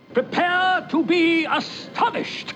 Prepare to be astonished.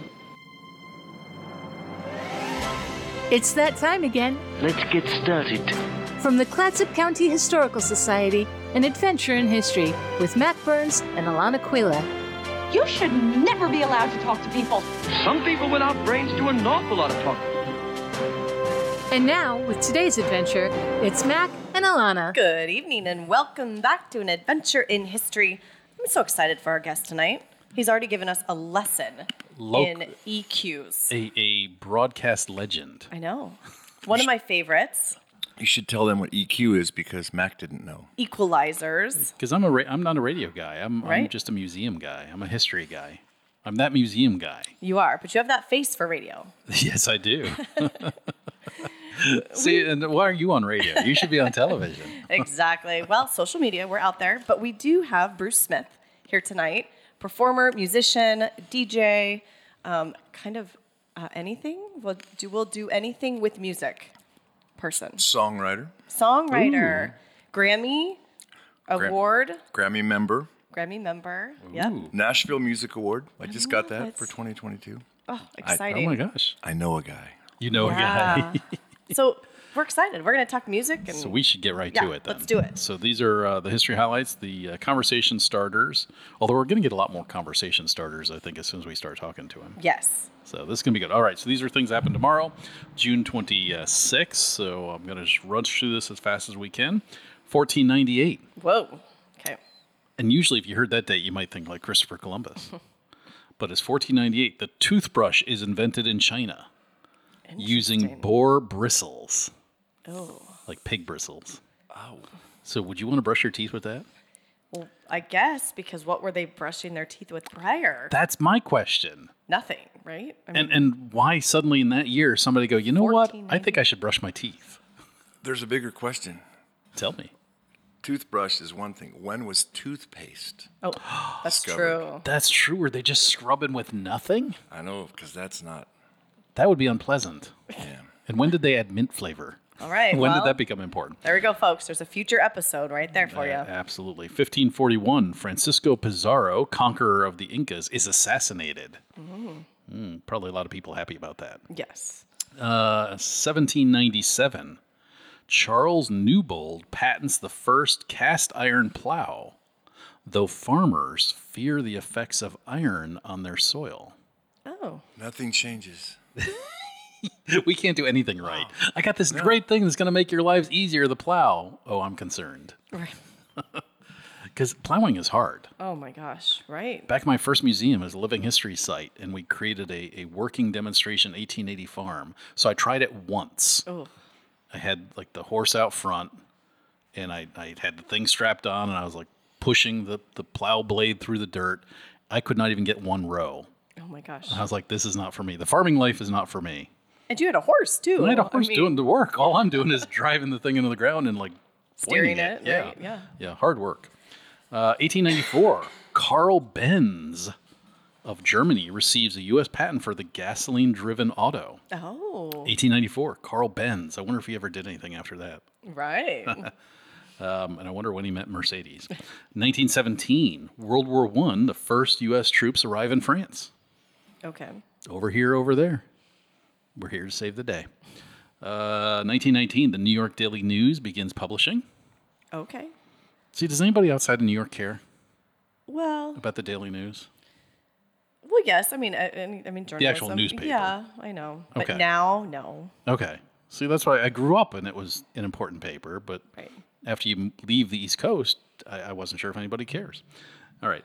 It's that time again. Let's get started. From the Clatsop County Historical Society, an adventure in history with Mac Burns and Alana Quila. You should never be allowed to talk to people. Some people without brains do an awful lot of talking. And now, with today's adventure, it's Mac and Alana. Good evening and welcome back to an adventure in history. I'm so excited for our guest tonight. He's already given us a lesson in EQs. A broadcast legend. I know. One of my favorites. You should tell them what EQ is because Mac didn't know. Equalizers. Because I'm not a radio guy. I'm just a museum guy. I'm a history guy. I'm that museum guy. You are, but you have that face for radio. Yes, I do. See, and why are you on radio? You should be on television. Exactly. Well, social media, we're out there, but we do have Bruce Smith here tonight. Performer, musician, DJ, anything. We'll do anything with music. Person. Songwriter. Ooh. Grammy award. Grammy member. Yep. Nashville Music Award. I just got that for 2022. Oh, exciting. Oh my gosh. I know a guy. You know a guy. So we're excited. We're going to talk music. And so we should get right to it then. Let's do it. So these are the history highlights, the conversation starters. Although we're going to get a lot more conversation starters, I think, as soon as we start talking to him. Yes. So this is going to be good. All right, so these are things that happen tomorrow, June 26th. So I'm going to just rush through this as fast as we can. 1498. Whoa. Okay. And usually if you heard that date, you might think like Christopher Columbus. But it's 1498. The toothbrush is invented in China using boar bristles. Oh. Like pig bristles. Oh. So would you want to brush your teeth with that? Well, I guess, because what were they brushing their teeth with prior? That's my question. Nothing, right? I mean, And why suddenly in that year somebody go, you know what? I think I should brush my teeth. There's a bigger question. Tell me. Toothbrush is one thing. When was toothpaste? Oh, that's discovered? true. That's true. Were they just scrubbing with nothing? I know, because that's not. That would be unpleasant. Yeah. And when did they add mint flavor? All right. When did that become important? There we go, folks. There's a future episode right there for you. Absolutely. 1541, Francisco Pizarro, conqueror of the Incas, is assassinated. Probably a lot of people happy about that. Yes. 1797, Charles Newbold patents the first cast iron plow, though farmers fear the effects of iron on their soil. Oh. Nothing changes. We can't do anything right. I got this great thing that's going to make your lives easier, the plow. Oh, I'm concerned. Right. Because plowing is hard. Oh, my gosh. Right. Back in my first museum is a living history site, and we created a working demonstration 1880 farm. So I tried it once. Oh. I had like the horse out front, and I had the thing strapped on, and I was like pushing the plow blade through the dirt. I could not even get one row. Oh, my gosh. And I was like, this is not for me. The farming life is not for me. And you had a horse, too. And I had a horse doing the work. All I'm doing is driving the thing into the ground and like steering pointing it. Yeah. Yeah. Right. Yeah. Yeah, hard work. 1894, Carl Benz of Germany receives a U.S. patent for the gasoline-driven auto. Oh. 1894, Carl Benz. I wonder if he ever did anything after that. Right. And I wonder when he met Mercedes. 1917, World War I, the first U.S. troops arrive in France. Okay. Over here, over there. We're here to save the day. 1919, the New York Daily News begins publishing. Okay. See, does anybody outside of New York care Well, about the Daily News? well, yes. I mean, journalism. The actual newspaper. Yeah, I know. But Okay. now, no. Okay. See, that's why I grew up and it was an important paper, but Right. after you leave the East Coast, I wasn't sure if anybody cares. All right.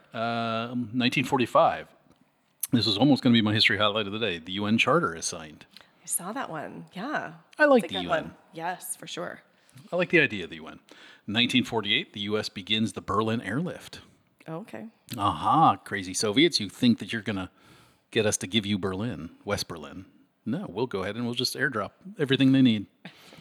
1945. This was almost going to be my history highlight of the day. The UN Charter is signed. I saw that one. Yeah. I like It's a the good UN. one. Yes, for sure. I like the idea of the UN. 1948, the U.S. begins the Berlin airlift. Okay. Aha, crazy Soviets. You think that you're going to get us to give you Berlin, West Berlin. No, we'll go ahead and we'll just airdrop everything they need.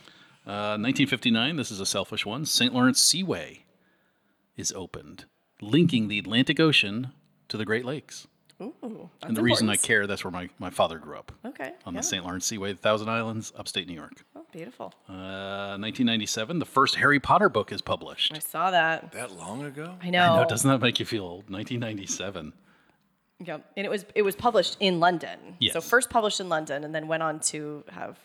1959, this is a selfish one. St. Lawrence Seaway is opened, linking the Atlantic Ocean to the Great Lakes. Ooh, that's And the reason I important. care, that's where my father grew up. Okay. On yeah. the St. Lawrence Seaway, the Thousand Islands, upstate New York. Oh, beautiful. 1997, the first Harry Potter book is published. I saw that. That long ago? I know. I know, doesn't that make you feel old? 1997. Yep. And it was published in London. Yes. So first published in London, and then went on to have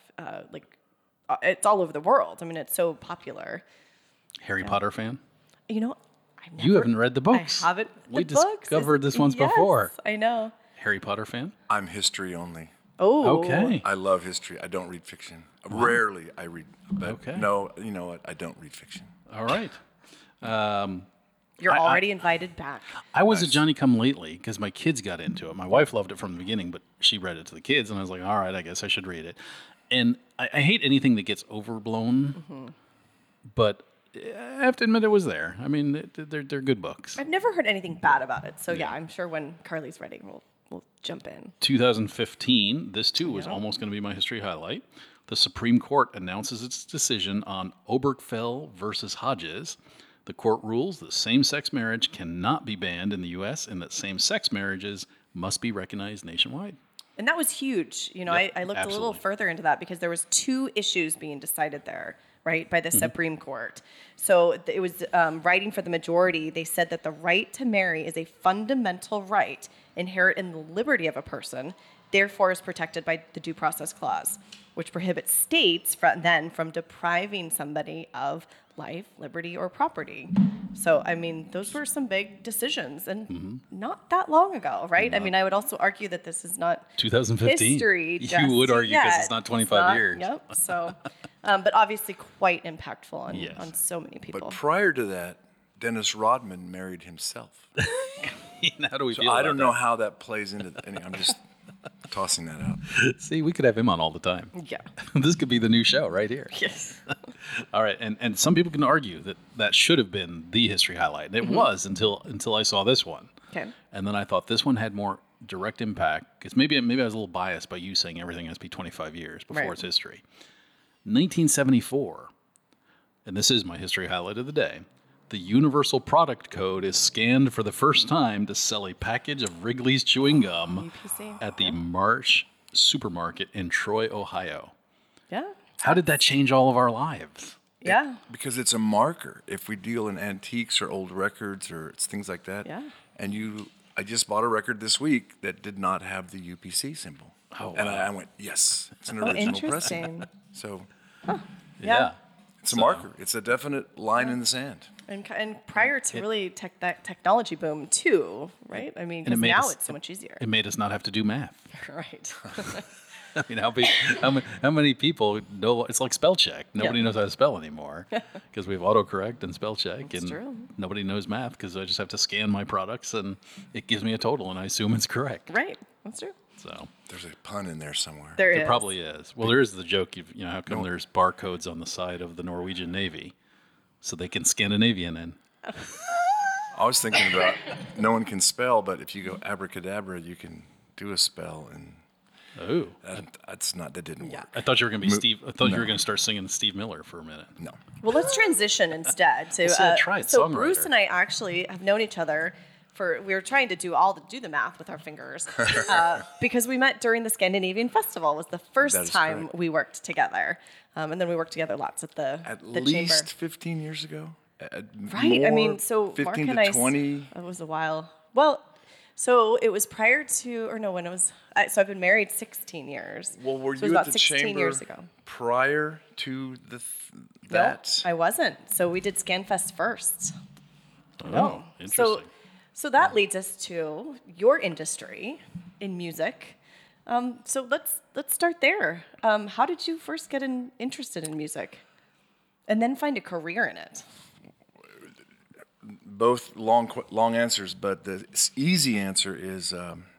it's all over the world. I mean, it's so popular. Harry Potter fan? You know, You haven't read the books. I haven't. We The books. discovered this once Yes, before. I know. Harry Potter fan? I'm history only. Oh. Okay. I love history. I don't read fiction. Rarely I read, but Okay. no, you know what? I don't read fiction. All right. You're already invited back. I was a Johnny Come Lately because my kids got into it. My wife loved it from the beginning, but she read it to the kids, and I was like, all right, I guess I should read it. And I hate anything that gets overblown, but I have to admit it was there. I mean, they're good books. I've never heard anything bad about it. So yeah, I'm sure when Carly's ready, we'll jump in. 2015, this too was almost going to be my history highlight. The Supreme Court announces its decision on Obergefell versus Hodges. The court rules that same-sex marriage cannot be banned in the U.S. and that same-sex marriages must be recognized nationwide. And that was huge. You know, Yep, I looked a little absolutely. further into that because there was 2 issues being decided there, right, by the Supreme Court. So it was writing for the majority. They said that the right to marry is a fundamental right inherent in the liberty of a person, therefore is protected by the Due Process Clause, which prohibits states from depriving somebody of life, liberty, or property. So, I mean, those were some big decisions and not that long ago, right? I mean, I would also argue that this is not 2015. history. You would argue because it's not 25 years. Yep. So, but obviously quite impactful on, Yes. on so many people. But prior to that, Dennis Rodman married himself. How do we So feel I about don't that? know how that plays into. I'm just tossing that out. See, we could have him on all the time. Yeah. This could be the new show right here. Yes. All right, and some people can argue that that should have been the history highlight. And it was until I saw this one. Okay. And then I thought this one had more direct impact because maybe I was a little biased by you saying everything has to be 25 years before Right. it's history. 1974, and this is my history highlight of the day. The Universal Product Code is scanned for the first time to sell a package of Wrigley's chewing gum UPC. at the Marsh Supermarket in Troy, Ohio. Yeah. How did that change all of our lives? Yeah. Because it's a marker. If we deal in antiques or old records or it's things like that. Yeah. And I just bought a record this week that did not have the UPC symbol. Oh, And wow. I went, yes, it's an Oh, original pressing. interesting. So Yeah. it's a marker. It's a definite line in the sand. And prior to really that technology boom too, right? I mean, And it 'cause made now us- it's so much easier. It made us not have to do math. Right. I mean, how many people know? It's like spell check. Nobody knows how to spell anymore because we have autocorrect and spell check, That's and true. nobody knows math because I just have to scan my products and it gives me a total, and I assume it's correct. Right. That's true. So There's a pun in there somewhere. There there is. probably is. Well, there is the joke. You know, how come there's barcodes on the side of the Norwegian Navy so they can Scandinavian in? I was thinking about no one can spell, but if you go abracadabra, you can do a spell, and Oh, that didn't work. I thought you were going to be Steve. I thought you no. were going to start singing Steve Miller for a minute. No. Well, let's transition instead. So, try it, so songwriter. Bruce and I actually have known each other we were trying to do the math with our fingers because we met during the Scandinavian Festival. Was the That first is time correct. we worked together, and then we worked together lots at the Least chamber. 15 years ago. Right. I mean, More, so 15 Mark to and I. 20. It was a while. Well, so it was prior to, or no, when it was. So I've been married 16 years. Well, were so it was you about at the 16 chamber years ago? prior to that? No, I wasn't. So we did ScanFest first. Oh, interesting. So that leads us to your industry in music. So let's start there. How did you first get interested in music, and then find a career in it? Both long answers, but the easy answer is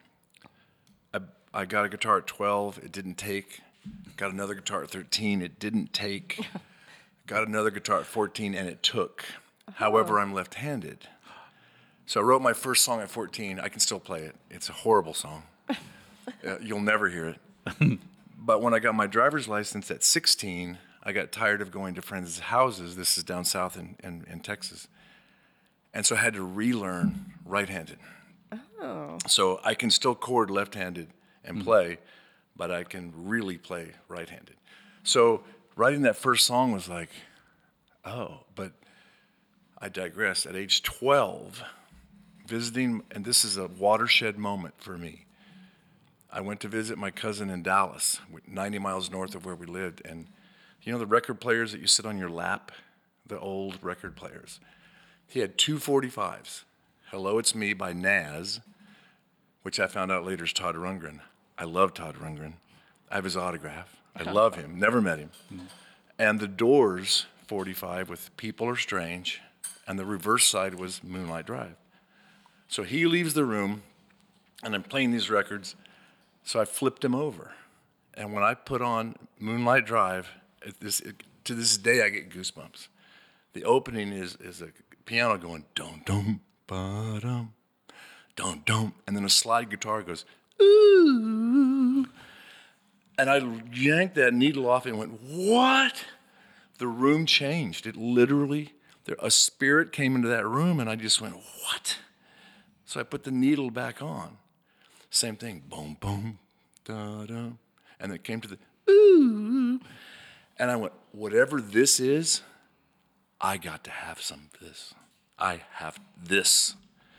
I got a guitar at 12. It didn't take. Got another guitar at 13. It didn't take. Got another guitar at 14, and it took. However, I'm left-handed. So I wrote my first song at 14. I can still play it. It's a horrible song. You'll never hear it. But when I got my driver's license at 16, I got tired of going to friends' houses. This is down south in Texas. And so I had to relearn right-handed. Oh. So I can still chord left-handed and play, but I can really play right-handed. So writing that first song was like, oh, but I digress. At age 12, visiting, and this is a watershed moment for me. I went to visit my cousin in Dallas, 90 miles north of where we lived, and you know the record players that you sit on your lap, the old record players. He had two 45s. Hello, It's Me by Nas, which I found out later is Todd Rundgren. I love Todd Rundgren. I have his autograph. I love him. Never met him. And the Doors 45 with People Are Strange, and the reverse side was Moonlight Drive. So he leaves the room, and I'm playing these records, so I flipped him over. And when I put on Moonlight Drive, to this day I get goosebumps. The opening is a piano going dum dum ba dum dum dum, and then a slide guitar goes ooh, and I yanked that needle off and went, what? The room changed. It literally, a spirit came into that room, and I just went, what? So I put the needle back on. Same thing, boom boom da dum, and it came to the ooh, and I went, whatever this is, I got to have some of this. I have this.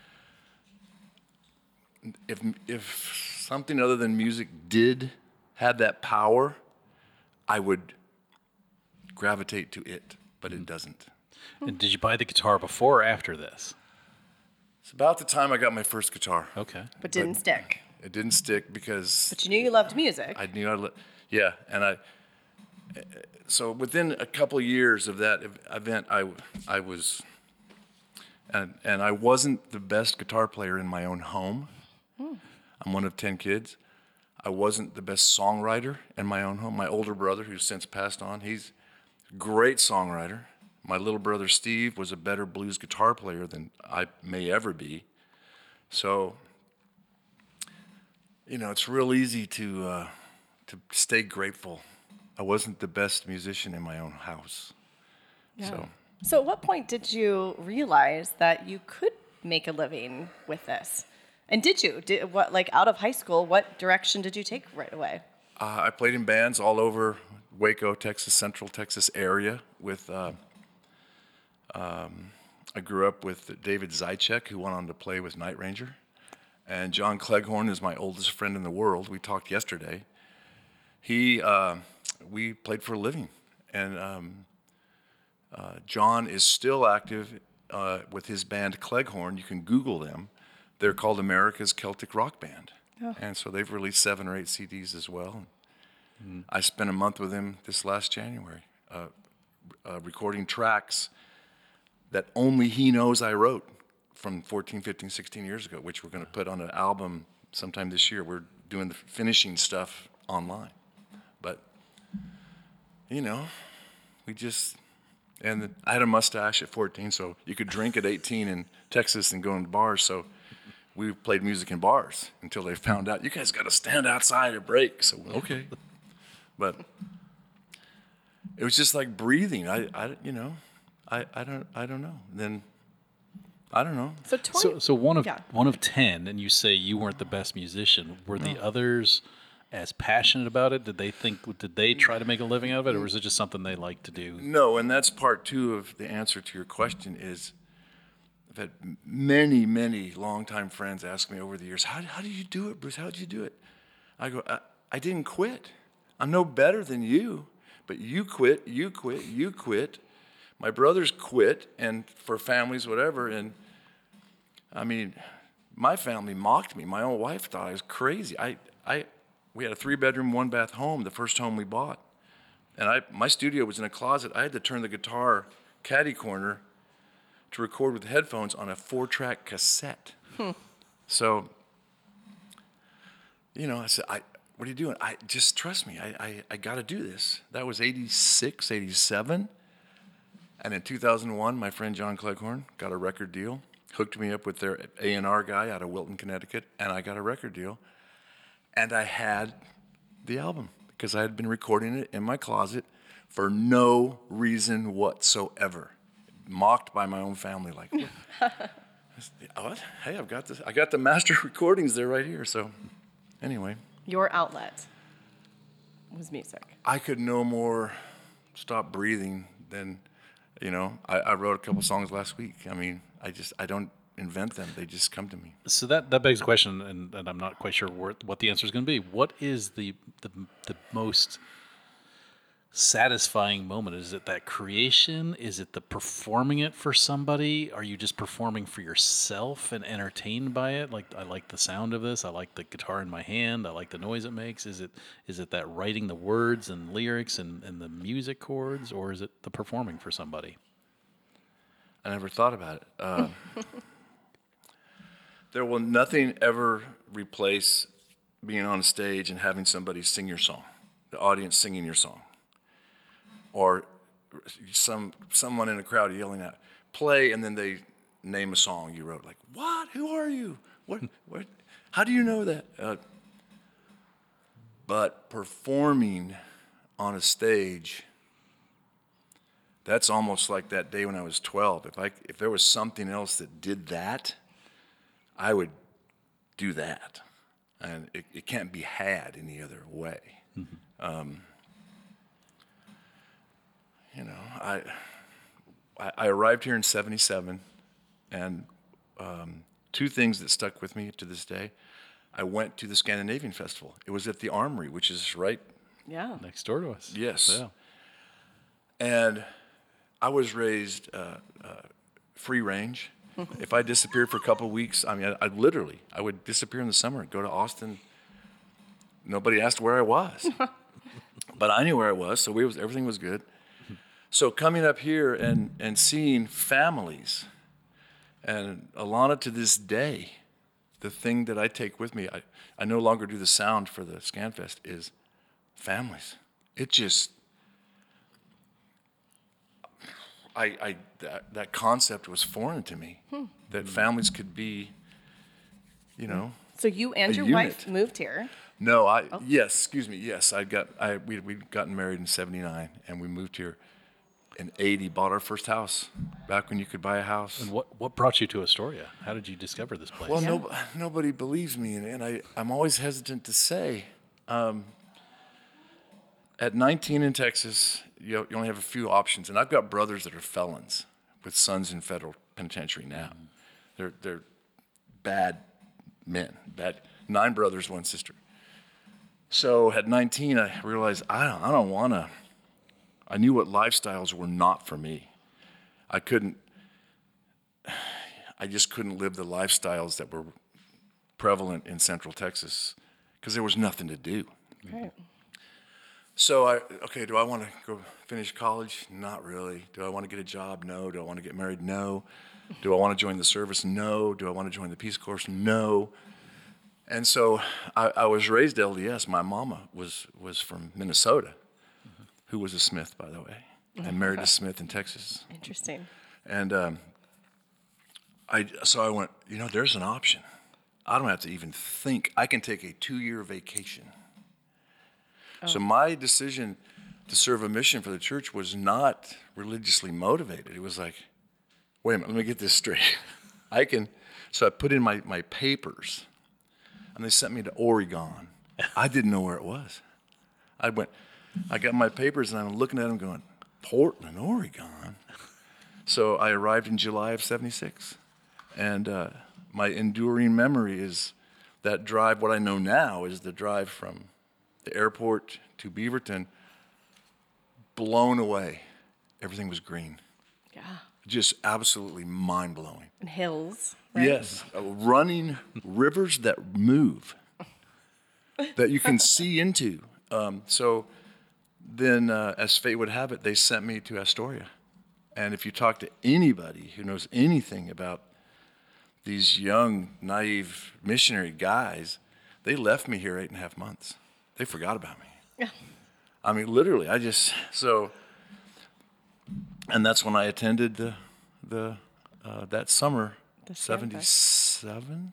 If something other than music did have that power, I would gravitate to it, but it doesn't. And did you buy the guitar before or after this? It's about the time I got my first guitar. Okay. But didn't stick. It didn't stick because But you knew you loved music. I knew yeah, and so within a couple of years of that event, I was, and I wasn't the best guitar player in my own home. I'm one of 10 kids. I wasn't the best songwriter in my own home. My older brother, who's since passed on, he's a great songwriter. My little brother Steve was a better blues guitar player than I may ever be. So, you know, it's real easy to stay grateful. I wasn't the best musician in my own house. Yeah. So at what point did you realize that you could make a living with this? And did you? Out of high school, what direction did you take right away? I played in bands all over Waco, Texas, Central Texas area with, I grew up with David Zychek, who went on to play with Night Ranger. And John Cleghorn is my oldest friend in the world. We talked yesterday. We played for a living. And John is still active with his band Cleghorn. You can Google them. They're called America's Celtic Rock Band. Oh. And so they've released 7 or 8 CDs as well. I spent a month with him this last January, recording tracks that only he knows I wrote from 14, 15, 16 years ago, which we're going to put on an album sometime this year. We're doing the finishing stuff online. But, you know, and I had a mustache at 14, so you could drink at 18 in Texas and go into bars, so we played music in bars until they found out, you guys got to stand outside at break. So, okay. But it was just like breathing. I don't know. Then, I don't know. So one of 10, and you say you weren't the best musician. Were the others as passionate about it? Did they try to make a living out of it, or was it just something they liked to do? No, and that's part 2 of the answer to your question is I've had many, many longtime friends ask me over the years, how do you do it, Bruce? How did you do it? I go, I didn't quit. I'm no better than you, but you quit. My brothers quit, and for families, whatever, and I mean, my family mocked me. My own wife thought I was crazy. We had a 3-bedroom, 1-bath home, the first home we bought. And my studio was in a closet. I had to turn the guitar caddy corner to record with headphones on a 4-track cassette. So, you know, I said, what are you doing? Just trust me. I got to do this. That was 86, 87. And in 2001, my friend John Cleghorn got a record deal, hooked me up with their A&R guy out of Wilton, Connecticut, and I got a record deal. And I had the album because I had been recording it in my closet for no reason whatsoever. Mocked by my own family, like, what? Hey, I've got this. I got the master recordings there right here. So, anyway. Your outlet was music. I could no more stop breathing than, you know, I wrote a couple songs last week. I mean, I invent them. They just come to me. So that begs the question, and I'm not quite sure what the answer is going to be. What is the most satisfying moment? Is it that creation? Is it the performing it for somebody? Are you just performing for yourself and entertained by it? Like, I like the sound of this. I like the guitar in my hand. I like the noise it makes. Is it that writing the words and lyrics and the music chords, or is it the performing for somebody? I never thought about it. There will nothing ever replace being on stage and having somebody sing your song, the audience singing your song, or someone in a crowd yelling out, play, and then they name a song you wrote. Like, what? Who are you? What? How do you know that? But performing on a stage, that's almost like that day when I was 12. If there was something else that did that, I would do that. And it can't be had any other way. Mm-hmm. I arrived here in 1977, and two things that stuck with me to this day. I went to the Scandinavian Festival. It was at the Armory, which is right next door to us. Yes. Yeah. And I was raised free range. If I disappeared for a couple of weeks, I would disappear in the summer, go to Austin. Nobody asked where I was. But I knew where I was, so everything was good. So coming up here and seeing families, and Alana, to this day, the thing that I take with me, I no longer do the sound for the ScanFest, is families. It just, that concept was foreign to me, that families could be, So you and your wife moved here. No, yes, we'd gotten married in 1979, and we moved here in 1980, bought our first house, back when you could buy a house. And what brought you to Astoria? How did you discover this place? Well, nobody believes me, and I'm always hesitant to say. At 19 in Texas, you only have a few options, and I've got brothers that are felons with sons in federal penitentiary now. They're bad men, 9 brothers, 1 sister. So at 19, I realized I don't want to. I knew what lifestyles were not for me. I just couldn't live the lifestyles that were prevalent in Central Texas because there was nothing to do. Right. So do I want to go finish college? Not really. Do I want to get a job? No. Do I want to get married? No. Do I want to join the service? No. Do I want to join the Peace Corps? No. And so I was raised LDS. My mama was from Minnesota, who was a Smith, by the way, and married a Smith in Texas. Interesting. And I went, there's an option. I don't have to even think. I can take a 2-year vacation. Oh. So my decision to serve a mission for the church was not religiously motivated. It was like, wait a minute, let me get this straight. So I put in my papers, and they sent me to Oregon. I didn't know where it was. I got my papers, and I'm looking at them going, Portland, Oregon? So I arrived in July of 1976. And my enduring memory is that drive. What I know now is the drive from the airport to Beaverton, blown away. Everything was green. Yeah. Just absolutely mind-blowing. And hills. Right? Yes. Running rivers that move, that you can see into. So then, as fate would have it, they sent me to Astoria. And if you talk to anybody who knows anything about these young, naive missionary guys, they left me here 8.5 months. They forgot about me. Yeah. I mean, literally, and that's when I attended the that summer, 1977.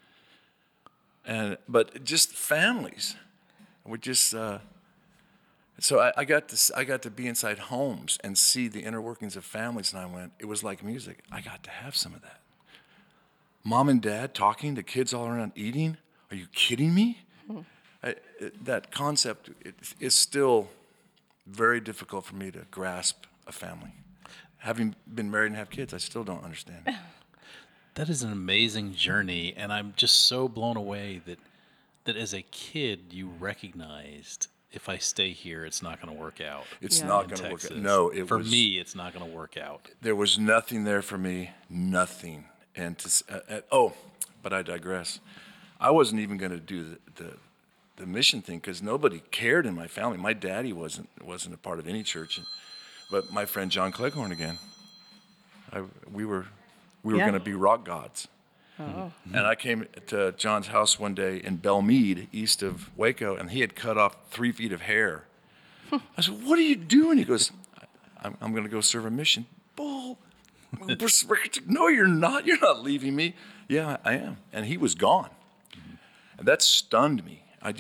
But just families, we just. So I got to be inside homes and see the inner workings of families, and it was like music. I got to have some of that. Mom and dad talking, the kids all around eating. Are you kidding me? That concept is still very difficult for me to grasp a family. Having been married and have kids, I still don't understand. That is an amazing journey, and I'm just so blown away that as a kid you recognized, if I stay here, it's not going to work out. It's Yeah. not in going to work out. Texas. No, it for was, me, it's not going to work out. there was nothing there for me, nothing. And but I digress. I wasn't even going to do the mission thing because nobody cared in my family. My daddy wasn't a part of any church, but my friend John Cleghorn again. We were Yeah. going to be rock gods. Oh. And I came to John's house one day in Belmead, east of Waco, and he had cut off 3 feet of hair. I said, "What are you doing?" He goes, I'm going to go serve a mission." Bull. No, you're not. You're not leaving me. Yeah, I am. And he was gone. And that stunned me.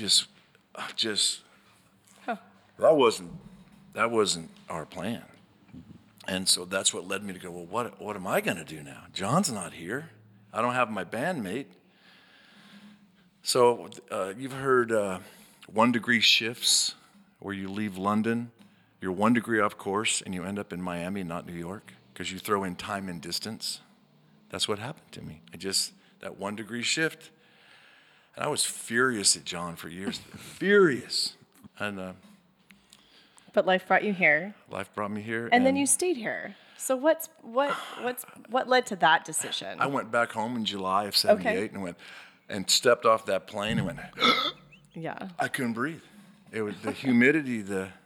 That wasn't our plan. And so that's what led me to go, well, what am I going to do now? John's not here. I don't have my bandmate. So you've heard 1 degree shifts where you leave London, you're 1 degree off course, and you end up in Miami, not New York, because you throw in time and distance. That's what happened to me. That 1 degree shift. And I was furious at John for years. Furious. And But life brought you here, life brought me here. and then you stayed here. So what led to that decision? I went back home in July of '78 and stepped off that plane and went, Yeah. I couldn't breathe. It was the humidity,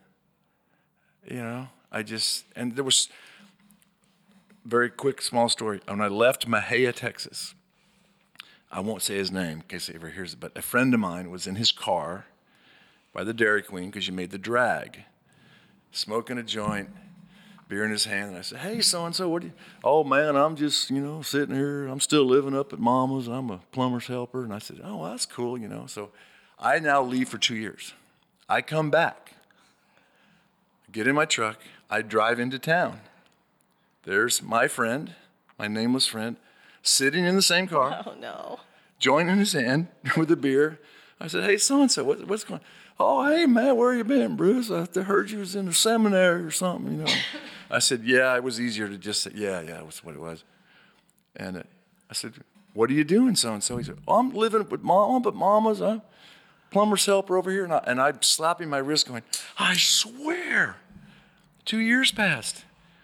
and there was, very quick, small story. When I left Mahia, Texas, I won't say his name in case he ever hears it, but a friend of mine was in his car by the Dairy Queen because you made the drag, smoking a joint, beer in his hand, and I said, "Hey, so-and-so, what do you?" "Oh, man, I'm just, sitting here. I'm still living up at Mama's. I'm a plumber's helper." And I said, "Oh, well, that's cool, So I now leave for 2 years. I come back, get in my truck, I drive into town. There's my friend, my nameless friend, sitting in the same car, Oh no. joint in his hand with a beer. I said, "Hey, so-and-so, what's going on?" "Oh, hey, man, where you been, Bruce? I heard you was in the seminary or something, I said, "Yeah, it was easier to just say, yeah, that was what it was." And I said, "What are you doing, so-and-so?" He said, "Oh, I'm living with Mom up at Mama's. I'm plumber's helper over here." And I'm slapping my wrist going, "I swear, 2 years passed.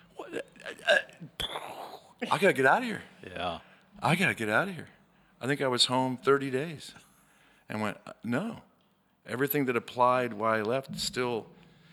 I got to get out of here. Yeah. I got to get out of here." I think I was home 30 days and went, no. Everything that applied while I left still,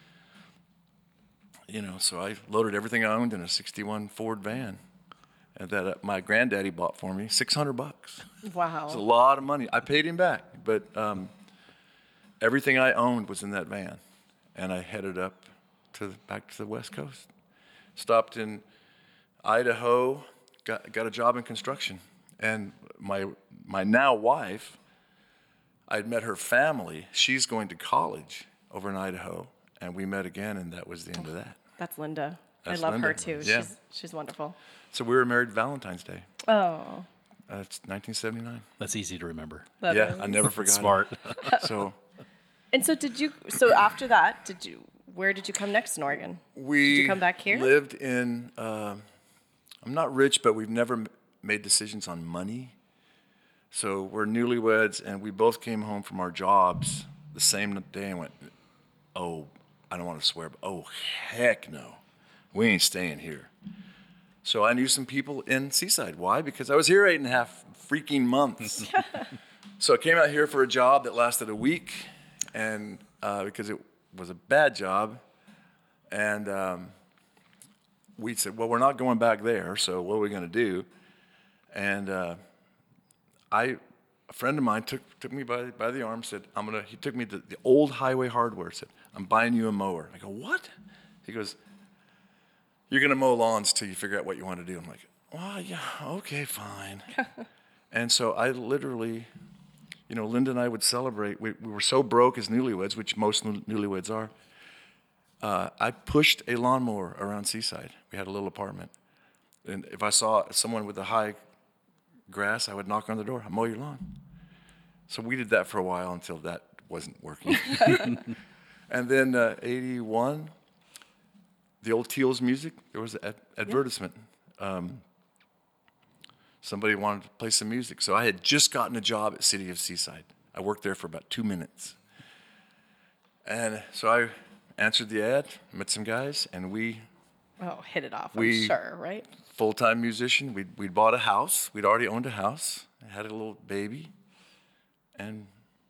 so I loaded everything I owned in a '61 Ford van and that my granddaddy bought for me, $600. Wow. It's a lot of money. I paid him back, but everything I owned was in that van. And I headed up back to the West Coast. Stopped in Idaho, got a job in construction. And my now wife, I'd met her family. She's going to college over in Idaho, and we met again, and that was the end of that. That's Linda. That's I love Linda. her too. Yeah. She's wonderful. So we were married Valentine's Day. Oh. It's 1979. That's easy to remember. That Yeah, is. I never forgot. Smart. So And so after that, where did you come next in Oregon? we Did you come back here? lived in. I'm not rich, but we've never made decisions on money. So we're newlyweds, and we both came home from our jobs the same day and went, "Oh, I don't want to swear, but oh, heck no. We ain't staying here." So I knew some people in Seaside. Why? Because I was here 8.5 freaking months. So I came out here for a job that lasted a week, and because it was a bad job, and we said, "Well, we're not going back there, so what are we going to do?" And a friend of mine took me by the arm, said, he took me to the old Highway Hardware, said, "I'm buying you a mower." I go, "What?" He goes, "You're going to mow lawns till you figure out what you want to do." I'm like, "Well, yeah, okay, fine." And so I literally, Linda and I would celebrate. We were so broke as newlyweds, which most newlyweds are. I pushed a lawnmower around Seaside. We had a little apartment. And if I saw someone with a high grass, I would knock on the door. "I'll mow your lawn." So we did that for a while until that wasn't working. And then 81, the old Teals music, there was an advertisement. somebody wanted to play some music. So I had just gotten a job at City of Seaside. I worked there for about 2 minutes. And so I answered the ad, met some guys, and we, hit it off, We- I'm sure, right? full-time musician, we'd bought a house. We'd already owned a house. I had a little baby. And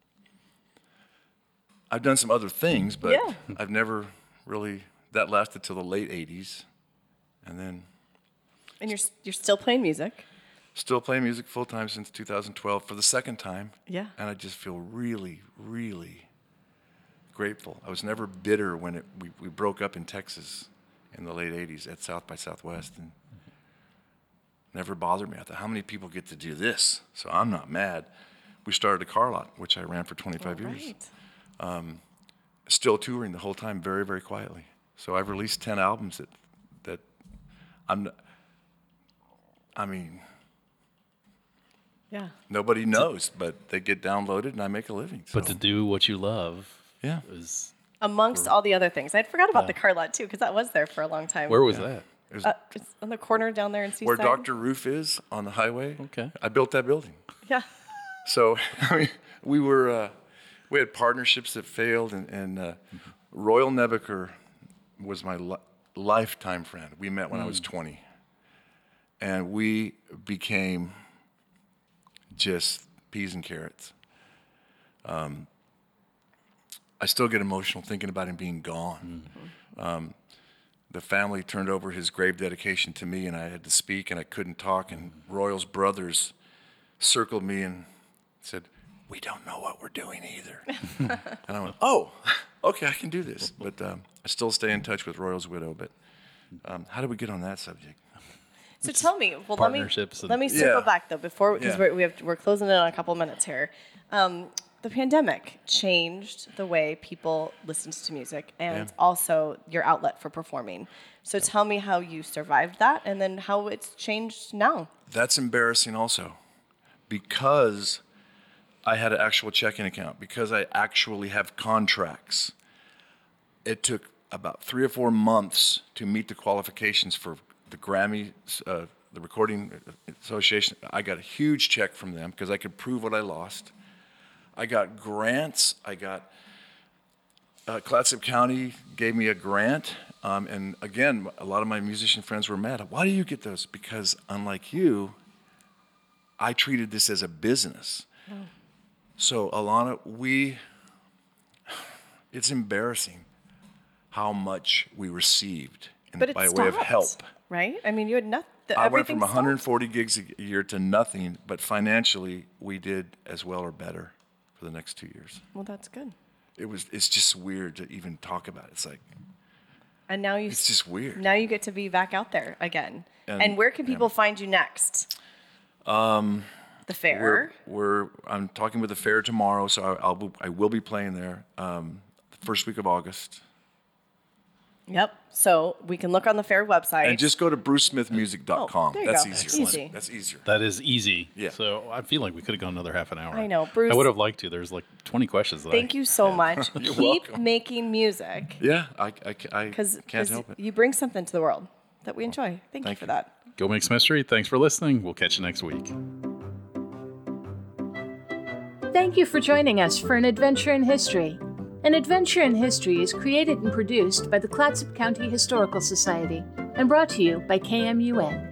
I've done some other things, but Yeah. I've never really, that lasted till the late 80s. And then And you're still playing music. still playing music full-time since 2012 for the second time. Yeah. And I just feel really, really grateful. I was never bitter when we broke up in Texas in the late 80s at South by Southwest, and never bothered me. I thought, how many people get to do this? So I'm not mad. We started a car lot, which I ran for 25 years. Right. Still touring the whole time, very, very quietly. So I've released 10 albums that Yeah. nobody knows, but they get downloaded and I make a living. So, But to do what you love yeah. is. Amongst all the other things. I forgot about the car lot, too, because that was there for a long time. Where was that? It was It's on the corner down there in Seaside. where Dr. Roof is on the highway. Okay. I built that building. Yeah. So I mean, we had partnerships that failed, and Royal Nebuchadnezzar was my lifetime friend. We met when I was 20, and we became just peas and carrots. I still get emotional thinking about him being gone. The family turned over his grave dedication to me, and I had to speak, and I couldn't talk. And Royal's brothers circled me and said, "We don't know what we're doing either." And I went, "Oh, okay, I can do this." But I still stay in touch with Royal's widow. But how did we get on that subject? So tell me, well, Partnerships let me circle Yeah. back though before because Yeah. we're closing in on a couple minutes here. The pandemic changed the way people listened to music and Yeah. also your outlet for performing. So tell me how you survived that and then how it's changed now. That's embarrassing also, because I had an actual checking account, because I actually have contracts. It took about 3 or 4 months to meet the qualifications for the Grammy, the Recording Association. I got a huge check from them because I could prove what I lost. I got grants. I got Clatsop County gave me a grant. And again, a lot of my musician friends were mad. Why do you get those? Because unlike you, I treated this as a business. So Alana, it's embarrassing how much we received But it by stopped, way of help. right? I mean, you had nothing. I went from 140 gigs a year to nothing, but financially we did as well or better for the next 2 years. Well, that's good. It's just weird to even talk about. It's like, And now it's just weird. now you get to be back out there again. And- And where can people find you next? The fair. I'm talking with the fair tomorrow, so I will be playing there the first week of August. Yep. So we can look on the fair website. And just go to brucesmithmusic.com. Oh, there you That's go. easier. Easy. That's easier. That is easy. Yeah. So I feel like we could have gone another half an hour. I know, Bruce. I would have liked to. There's like 20 questions. Thank you so much. You're Keep welcome. making music Yeah, I because can't help it. you bring something to the world that we enjoy. Thank you Thank for you. that. Go make some history. Thanks for listening. We'll catch you next week. Thank you for joining us for An Adventure in History. An Adventure in History is created and produced by the Clatsop County Historical Society and brought to you by KMUN.